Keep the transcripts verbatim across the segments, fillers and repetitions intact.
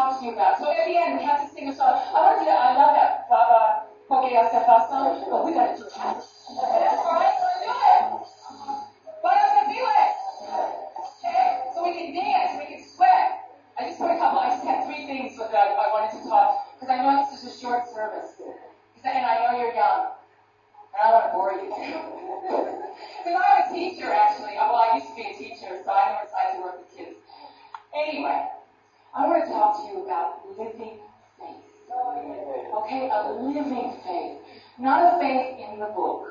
talk to you about. So at the end, we have to sing a song. I want you to, I love that Baba Pokea Sefa song, but we got to do it. That's right, let's do it. Why don't we do it? Okay, so we can dance, we can sweat. I just put a couple, I just had three things that I, I wanted to talk, because I know this is a short service, and I know you're young, and I don't want to bore you. Because I'm a teacher, actually. Well, I used to be a teacher, so I know it's like to work with kids. Anyway, I want to talk to you about living faith. Okay, a living faith. Not a faith in the book.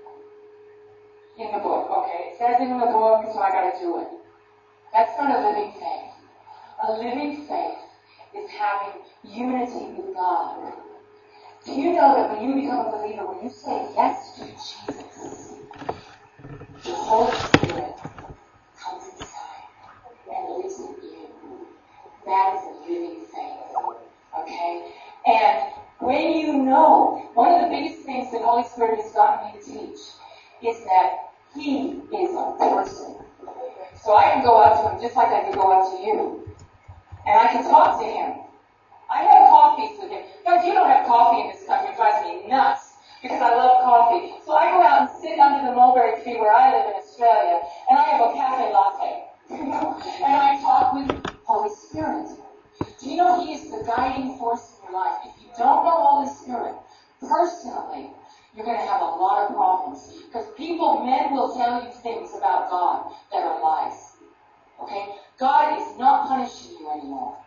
In the book, okay? It says in the book, so I gotta do it. That's not a living faith. A living faith is having unity with God. Do you know that when you become a believer, when you say yes to Jesus, the Holy Spirit comes inside and lives in you. That is a living faith. Okay? And when you know, one of the biggest things that Holy Spirit has gotten me to teach is that He is a person. So I can go up to Him just like I can go up to you. And I can talk to Him. I have coffees with Him. Guys, you don't have coffee in this country. It drives me nuts because I love coffee. So I go out and sit under the mulberry tree where I live in Australia, and I have a cafe latte. And I talk with Holy Spirit. Do you know He is the guiding force in your life? If you don't know Holy Spirit personally, you're going to have a lot of problems. Because people, men will tell you things about God that are lies. Okay? God is not punishing you anymore.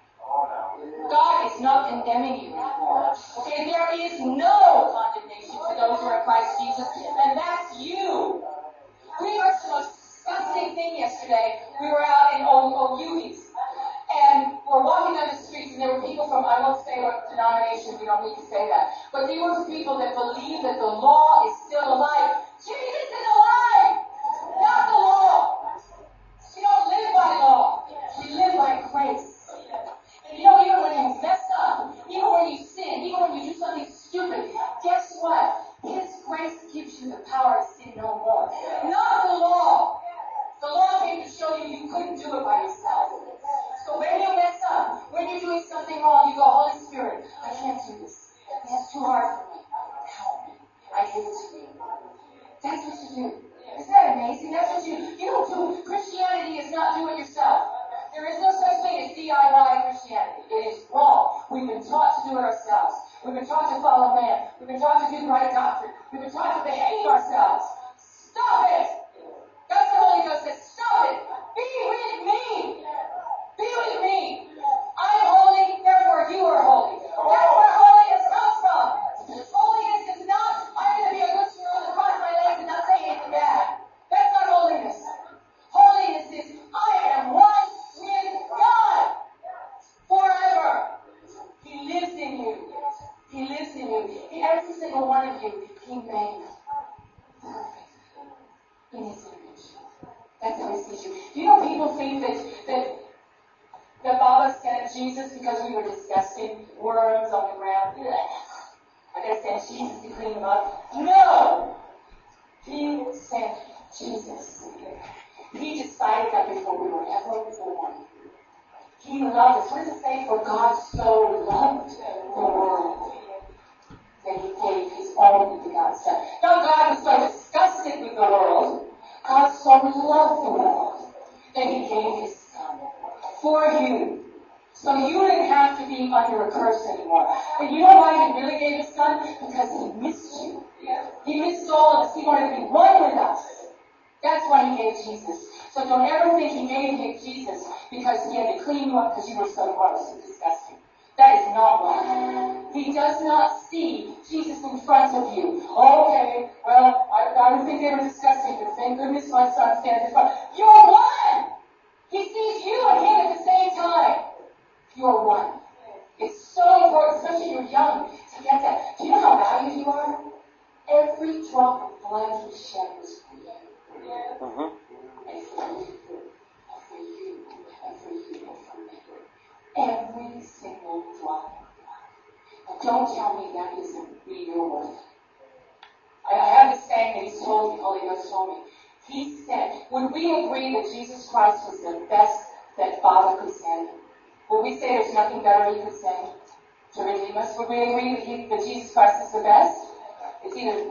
God is not condemning you anymore. Okay? There is no condemnation for those who are in Christ Jesus, and that's you. We heard the most disgusting thing yesterday. We were out in Oyugi's, and we're walking down the streets, and there were people from, I won't say what denomination, we don't need to say that, but there were people that believe that the law is still alive. Jesus is alive! Not the law! We don't live by law. We live by grace. And you know, even when you mess up, even when you sin, even when you do something stupid, guess what? His grace gives you the power to sin no more. Not the law. The law came to show you you couldn't do it by yourself. So when you mess up, when you're doing something wrong, you go, Holy Spirit, I can't do this. That's too hard for me. Help me. I give it to you. That's what you do. Isn't that amazing? That's what you, you don't do. Christianity is not do it yourself. There is no such thing as D I Y Christianity. It is wrong. We've been taught to do it ourselves. We've been taught to follow man. We've been taught to do right doctrine. We've been taught to behave ourselves. Stop it! That's the Holy Ghost says, stop it! Be with me! Be with me! I'm holy, therefore you are holy. That's where holiness comes from. Holiness is not, I'm going to be a good screw and cross my legs and not say anything bad. That's not holiness. Holiness is, I am one with God forever. He lives in you. He lives in you. He, every single one of you, He made perfect in His image. That's how He sees you. Do you know people think that that that Baba sent Jesus because we were disgusting worms on the ground? I gotta send Jesus to clean them up. No! He sent Jesus. He decided that before we were ever born. He loved us. What does it say? For God so loved the world that He gave His only begotten Son. Now God was so disgusted with the world. God so loved the world that He gave His Son for you. So you didn't have to be under a curse anymore. And you know why He really gave His Son? Because He missed you. He missed all of us. He wanted to be one with us. That's why He gave Jesus. So don't ever think He made Him Jesus because He had to clean you up because you were so gross and disgusting. That is not why. He does not see Jesus in front of you. Okay, well, I, I would think they were disgusting, but thank goodness my Son stands in front. You're one! He sees you and Him at the same time. You're one. It's so important, especially when you're young, to get that. Do you know how valued you are? Every drop of blood He shed was for you. Uh-huh. And for you, and for you, and for you, and for me. Every single drop of blood. Now don't tell me that isn't be your worth. I, I have this saying that He's told me, Holy Ghost told me. He said, would we agree that Jesus Christ was the best that Father could send? Would we say there's nothing better he could say to redeem us? Would we agree that, he, that Jesus Christ is the best? It's either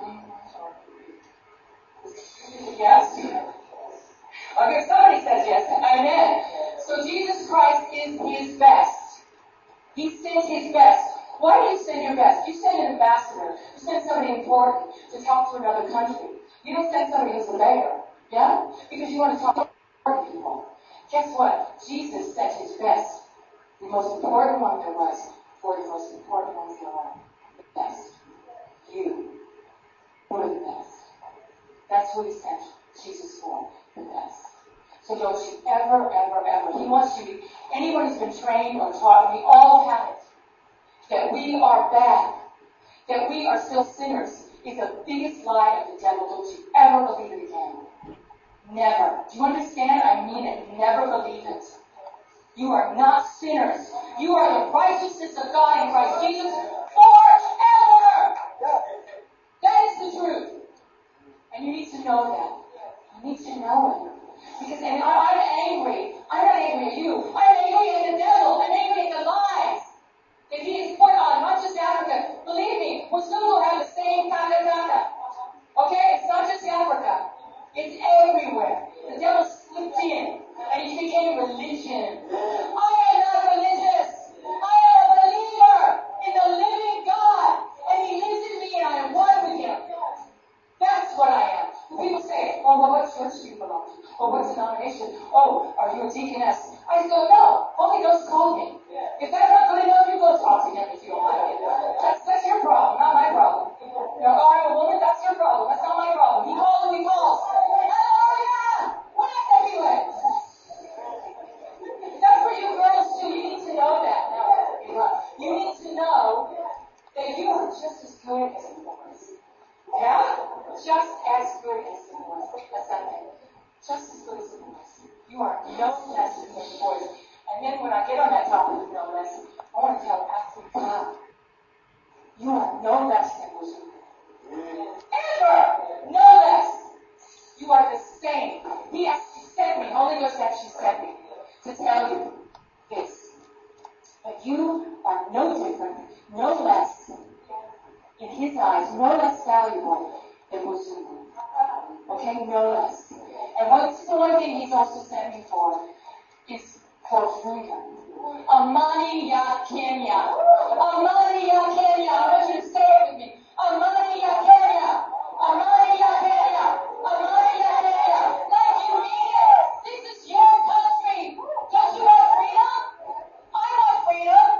yes. Okay, somebody says yes. Amen. So Jesus Christ is his best. He sent his best. Why do you send your best? You send an ambassador. You send somebody important to talk to another country. You don't send somebody who's a beggar. Yeah? Because you want to talk to people. Guess what? Jesus sent his best. The most important one there was for the most important ones there were. The best. You were the best. That's what he sent Jesus for. The best. So don't you ever, ever, ever. He wants you to, anyone who's been trained or taught, we all have it, that we are bad, that we are still sinners, is the biggest lie of the devil. Don't you ever believe it again. Never. Do you understand? I mean it. Never believe it. You are not sinners. You are the righteousness of God in Christ Jesus forever. That is the truth. And you need to know that. You need to know it. Because and I'm angry. I'm not angry at you. I'm angry at the devil. I'm angry at the lies that he has put on not just Africa. Believe me, Muslims have the same taka taka. Okay? It's not just Africa. It's everywhere. The devil slipped in and he became religion. I am not religious. I am a believer in the living God. And he lives in me and I am one with him. That's what I am. When people say, oh, well, what church do you belong to? Or what denomination? Oh, are you a deaconess? I go, no. Holy Ghost called me. If that's not good enough, you go talk to him if you don't like it. That's, that's your problem, not my problem. You know, oh, I'm a woman, that's your problem. That's not my problem. He calls who he calls. Hallelujah! What is that anyway? That's for you girls too. You need to know that. You need to know that you are just as good as he was. Yeah? Just as good as he was. That's that name. Just as good as he was. You are no less than his voice. And then when I get on that topic of no less, I want to tell Africa, you are no less than was you. Ever! No less. You are the same. He actually sent me, Holy Ghost actually sent me to tell you this. But you are no different, no less, in his eyes, no less valuable than was you. Okay? No less. And what's the one thing he's also sent me for is for freedom. Amani ya Kenya. Amani ya Kenya. I want you to say it with me. Amani ya Kenya. Amani ya Kenya. Amani ya Kenya. Like you mean it. This is your country. Don't you want freedom? I want freedom.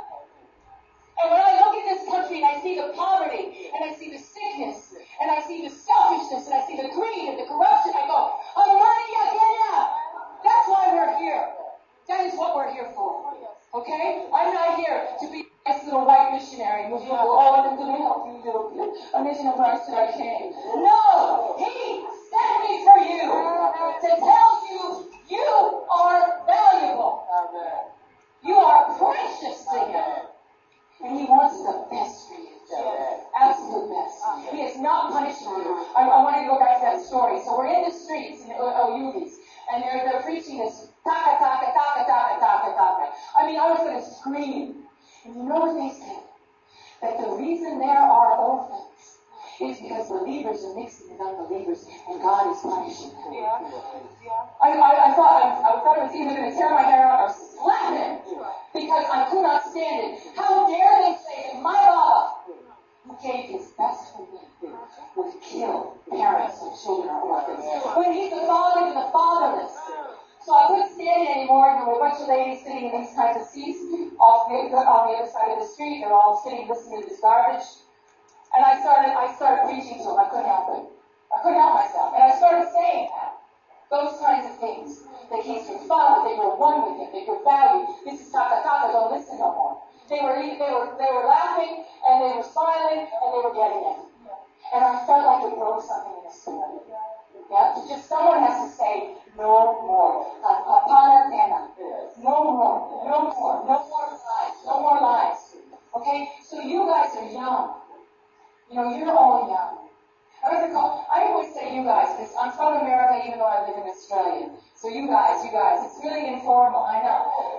And when I look at this country and I see the poverty, and I see the sickness, and I see the selfishness, and I see the greed and the corruption, I go, Amani ya Kenya. That's why we're here. That is what we're here for. Okay? I'm not here to be this little white missionary who's going, oh, I'm going to help you, little bit. A mission of Christ that I came. No! He sent me for you to tell you you are valuable. You are precious to him. And he wants the best for you. Absolute best. He is not punishing you. I, I want to go back to that story. So we're in the streets in Oyugis, and they're, they're preaching this taka, taka, taka, taka, taka, taka. I mean, I was going to scream. And you know what they said? That the reason there are orphans is because believers are mixing with unbelievers, and God is punishing them. Yeah. Yeah. I, I, I thought I, I thought I was either going to tear my hair out or slap him because I could not stand it. How dare they say that my Baba, who gave his best for me, would kill parents and children or orphans when he's the father to the fatherless. So I couldn't stand it anymore. There were a bunch of ladies sitting in these kinds of seats off the, on the other side of the street. They're all sitting listening to this garbage. And I started, I started preaching to them. I couldn't help it. I couldn't help myself. And I started saying that. Those kinds of things. That he's your father. They were one with him. That you're valued. This is taka taka. Don't listen no more. They were, they were, they were laughing and they were smiling and they were getting it. And I felt like it broke something in the spirit. Yeah? Just someone has to say, no more. Apana tena. No more. No more. No more lies. No more lies. Okay? So you guys are young. You know, you're all young. I like to call, I always say you guys, because I'm from America even though I live in Australia. So you guys, you guys, it's really informal, I know. But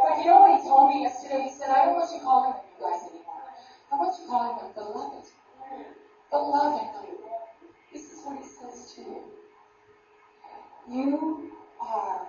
But you know what he told me yesterday? He said, I don't want you calling them you guys anymore. I want you calling them beloved. Beloved. This is what he says to you. You are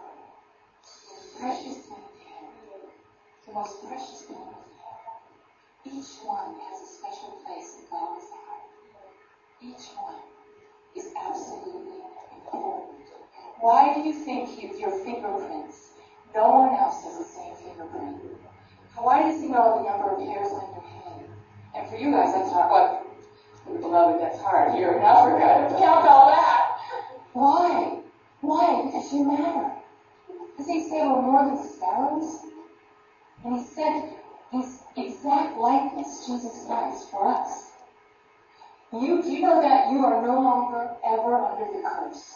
the precious thing of him. The most precious thing of him. Each one has a special place in God's heart. Each one is absolutely important. Why do you think you, your fingerprints, no one else has the same fingerprint? Why does he know the number of hairs on your head? And for you guys, that's hard. Well, for the beloved, that's hard here in Africa to count all that. Why? Why? Because you matter. Does he say we're more than sparrows? And he said his exact likeness, Jesus Christ, for us. You, do you know that you are no longer ever under the curse?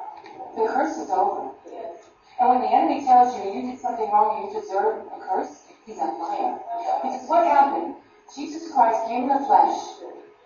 The curse is over. And when the enemy tells you you did something wrong, you deserve a curse, he's a liar. Because what happened? Jesus Christ came in the flesh.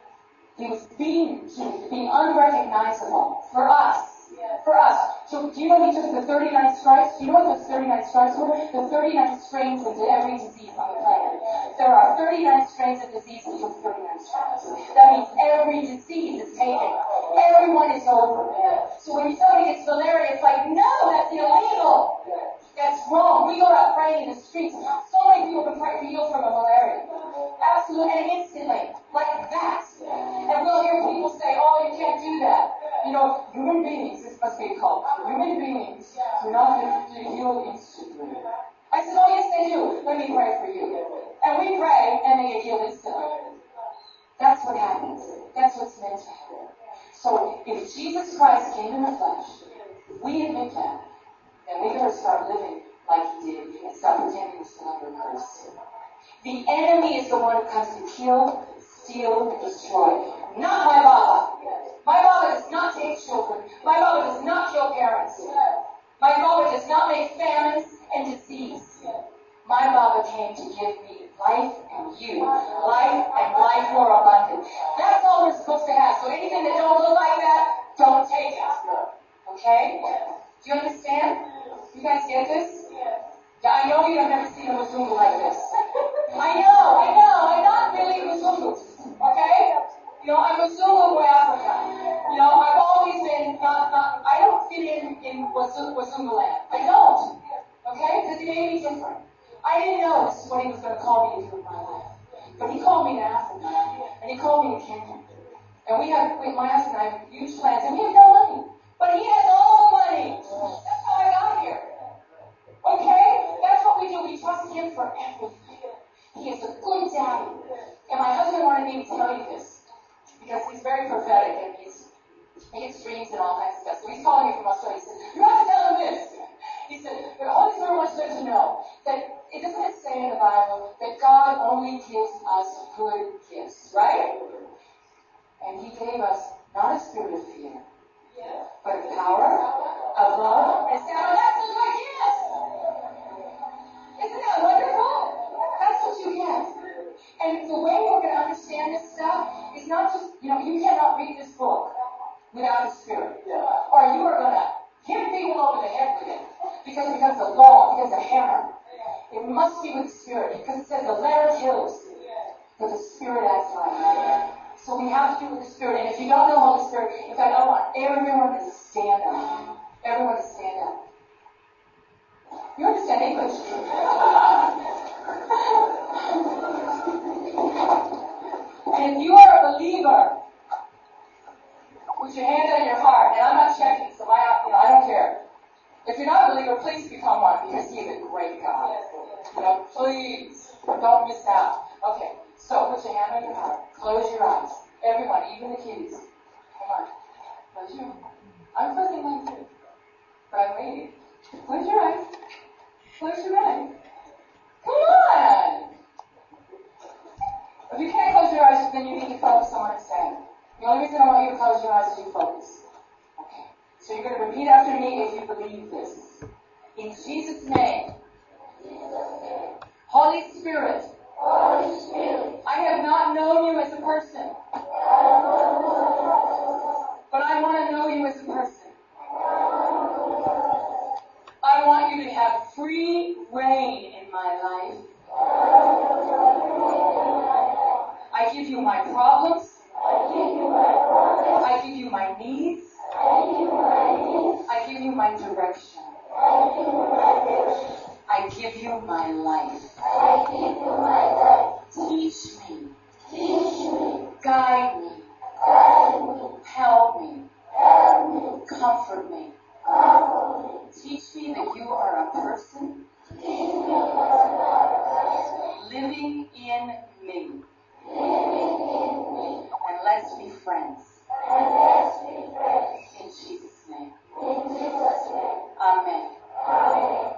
He was being, he was being unrecognizable for us. For us. So do you know he took the thirty-nine stripes? Do you know what those thirty-nine stripes were? The thirty-nine strains of every disease on the planet. There are thirty-nine strains of disease that took thirty-nine stripes. That means every disease is taken. Everyone is over. So when somebody gets malaria, it's like, no, that's illegal. That's wrong. We go out praying in the streets. So many people can pray healed from a malaria. Absolutely. And instantly. Like that. And we'll hear people say, oh, you can't do that. You know, human beings, this must be called, human beings do not have to heal instantly. I said, oh, yes, they do. Let me pray for you. And we pray, and they get healed instantly. That's what happens. That's what's meant to happen. So, if Jesus Christ came in the flesh, we admit that, then we better start living like he did and stop pretending we're still under curse. The enemy is the one who comes to kill, steal, and destroy. Not my Baba. My Baba does not take children. My Baba does not kill parents. My Baba does not make famines and disease. My Baba came to give me life and you. Life and life more abundant. That's all we're supposed to have. So anything that don't look like that, don't take it. Okay? Do you understand? You guys get this? Yeah, I know you have never seen a Mzungu like this. I know, I know. I'm not really Mzungu. Okay? You know, I'm Mzungu in Africa. You know, I've always been not, not, I don't fit in in Wazungu land. I don't. Okay? Because he made me different. I didn't know this is what he was going to call me to do in my life. But he called me to Africa. And he called me to Kenya. And we have, we, my husband and I have huge plans. And we have no money. But he has all the money. That's how I got here. Okay? That's what we do. We trust him for everything. He is a good daddy. And my husband wanted me to tell you this. Because he's very prophetic and he's, he gets dreams and all kinds of stuff. So he's calling me from Australia. He said, you have to tell him this. He said, the Holy Spirit wants you to know that it doesn't say in the Bible that God only gives us good gifts, right? And he gave us not a spirit of fear, but of power, of love, and sound. That's a good gift. Isn't that wonderful? That's what you get. And the way we're going to understand this stuff is not just, you know, you cannot read this book without a spirit. Or you are going to hit people over the head with it. Because it becomes a law, it becomes a hammer. It must be with the spirit. Because it says the letter kills, but the spirit adds life. So we have to do with the spirit. And if you don't know Holy Spirit, in fact, I want everyone to stand up. Everyone to stand up. You understand English? And if you are a believer, put your hand on your heart. And I'm not checking, so I, you know, I don't care. If you're not a believer, please become one because he is a great God. You know, please don't miss out. Okay, so put your hand on your heart. Close your eyes. Everyone, even the kids. Come on. Close your eyes. I'm closing mine too. But I'm waiting. Close your eyes. Close your eyes. Come on! If you can't close your eyes, then you need to focus on what I'm saying. The only reason I want you to close your eyes is you focus. Okay. So you're going to repeat after me if you believe this. In Jesus' name. Holy Spirit. Holy Spirit. I have not known you as a person. But I want to know you as a person. I want you to have free reign in my I give you my problems. I give you my problems. I give you my needs. I give you my needs. I give you my direction. I give you my direction. I give you my life. I give you my life. Teach me. Teach me. Guide me. Guide me. Help me. Help me. Comfort me. Comfort me. Teach me that you are a person. Teach me that you are a person. Living in me. Living in me. And let's be friends. And let's be friends. In Jesus' name. In Jesus' name. Amen. Amen.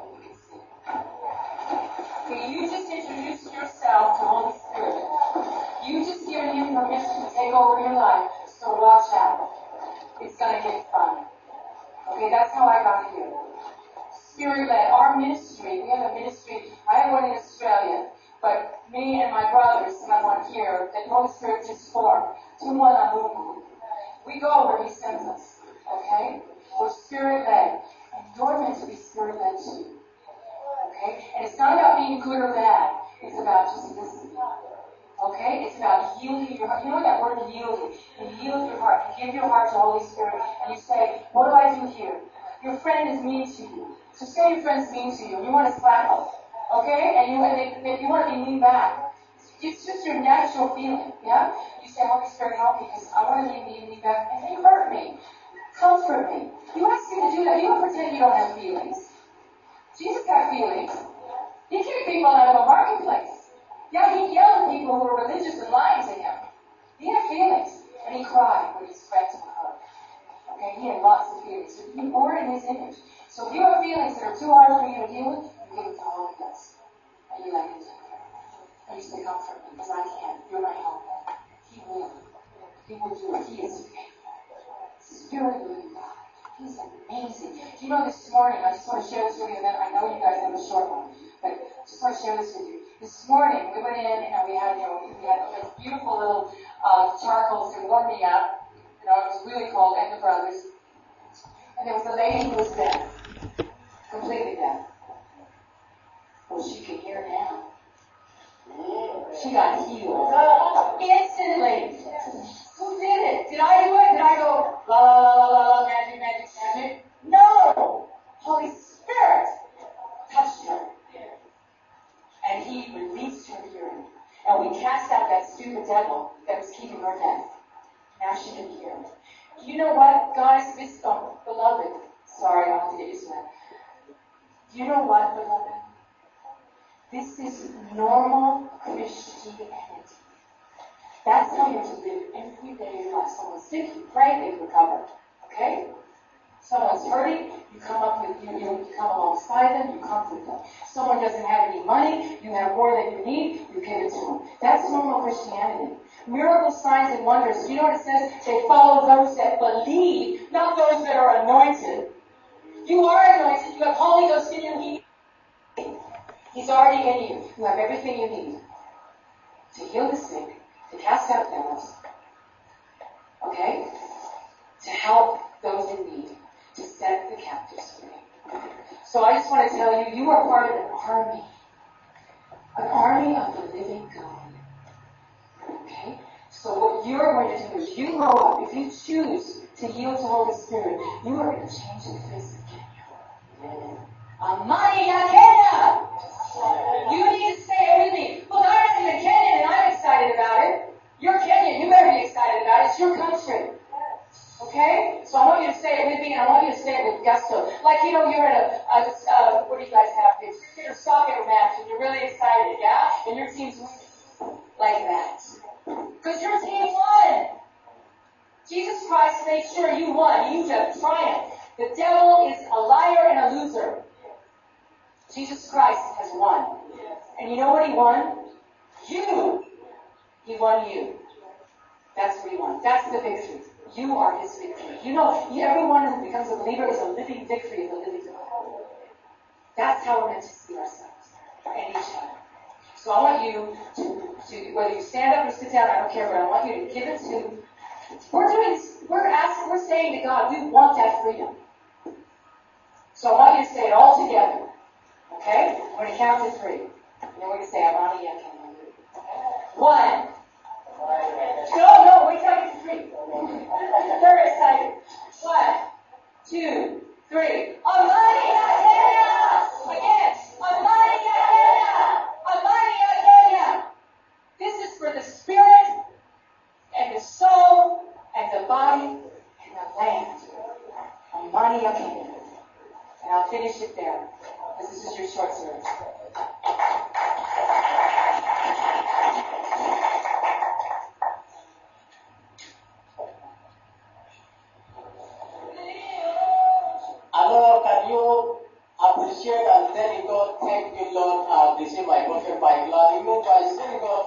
Okay, you just introduced yourself to Holy Spirit. You just given him permission to take over your life, so watch out. It's going to get fun. Okay, that's how I got here. Spirit-led. Our ministry, we have a ministry. I have one in Australia, but me and my brothers have one here that Holy Spirit just formed. Tumwana Mungu. We go where he sends us. Okay? We're spirit-led. And you're meant to be spirit-led too. Okay? And it's not about being good or bad. It's about just listening. Okay? It's about yielding your heart. You know that word yielding? You yield your heart. You give your heart to Holy Spirit and you say, what do I do here? Your friend is mean to you. So say your friend's mean to you and you want to slap them. Okay? And you, and they, they, you want to be mean back. It's just your natural feeling. Yeah? You say, Holy Spirit, help me because I want to be mean back. And they hurt me. Comfort me. You ask him to do that. You don't pretend you don't have feelings. Jesus had feelings. He kicked people out of a marketplace. Yeah, he yelled at people who were religious and lying to him. He had feelings. And he cried when his friends were hurt. Okay, he had lots of feelings. So he bore in his image. So if you have feelings that are too hard for you to deal with, you give it to the Holy Ghost. And you let him take care. And you say, comfort me, because I can't. You're my helper. He will. He will do it. He is faithful. Spirit of the God. He's amazing. You know, this morning, I just want to share this with you, and then I know you guys have a short one, but I just want to share this with you. This morning, we went in and we had, you know, we had this beautiful little uh, charcoals to warm me up. You know, it was really cold, and the brothers. And there was a lady who was deaf, completely deaf. Well, she can hear now. She got healed instantly. Who did it? Did I do it? Did I go, la la la la la la, magic, magic, magic? No! Holy Spirit touched her. And he released her hearing. And we cast out that stupid devil that was keeping her deaf. Now she can hear. You know what, guys? This, oh, beloved. Sorry, I have to get used to that. Do you know what, beloved? This is normal Christianity. That's how you're to live every day of your life. Someone's sick, you pray, they recover. Okay? Someone's hurting, you come up with, you, you come alongside them, you comfort them. Someone doesn't have any money, you have more than you need, you give it to them. That's normal Christianity. Miracles, signs, and wonders. You know what it says? They follow those that believe, not those that are anointed. You are anointed. You have Holy Ghost in you. He, he's already in you. You have everything you need to heal the sick, to cast out devils, okay? To help those in need, to set the captives free. So I just want to tell you, you are part of an army. An army of the living God. Okay? So what you're going to do is you grow up, if you choose to yield to Holy Spirit, you are going to change the face of Kenya. Amani ya Kenya! You need to say it with me. Look, I'm even Kenyan and I'm excited about it. You're Kenyan, you better be excited about it. It's your country. Okay? So I want you to say it with me, and I want you to say it with gusto. Like, you know, you're at a, a uh, what do you guys have? It's a soccer match, and you're really excited, yeah? And your team's winning. Like that. Because your team won. Jesus Christ made sure you won. You have triumphed. The devil is a liar and a loser. Jesus Christ has won. And you know what he won? You. He won you. That's what he won. That's the victory. You are his victory. You know, everyone who becomes a believer is a living victory of the living God. That's how we're meant to see ourselves and each other. So I want you to, to, whether you stand up or sit down, I don't care, but I want you to give it to, we're doing, we're asking, we're saying to God, we want that freedom. So I want you to say it all together. Okay? I'm going to count to three. And then we're going to say, Amani Yakan. One, money okay. And I'll finish it there, because this is your short service. Hello, can you appreciate and then you go, thank you, Lord, I've received my prophet by blood. You move by sin, you go,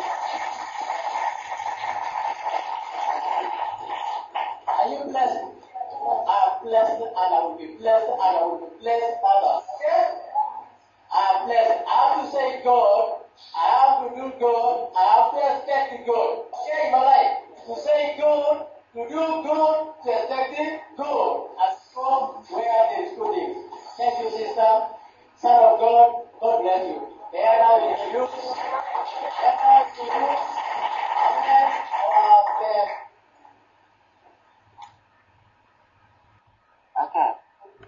are you blessed? I am blessed and I will be blessed and I will be blessed others. Okay? I am blessed. I have to say God. I have to do good. I have to expect the good. Okay, in my life. To say good, to do good, to expect it good. And so where there is good things. Thank you, sister. Son of God, God bless you. They are now in the youth. They are now in the youth. Amen.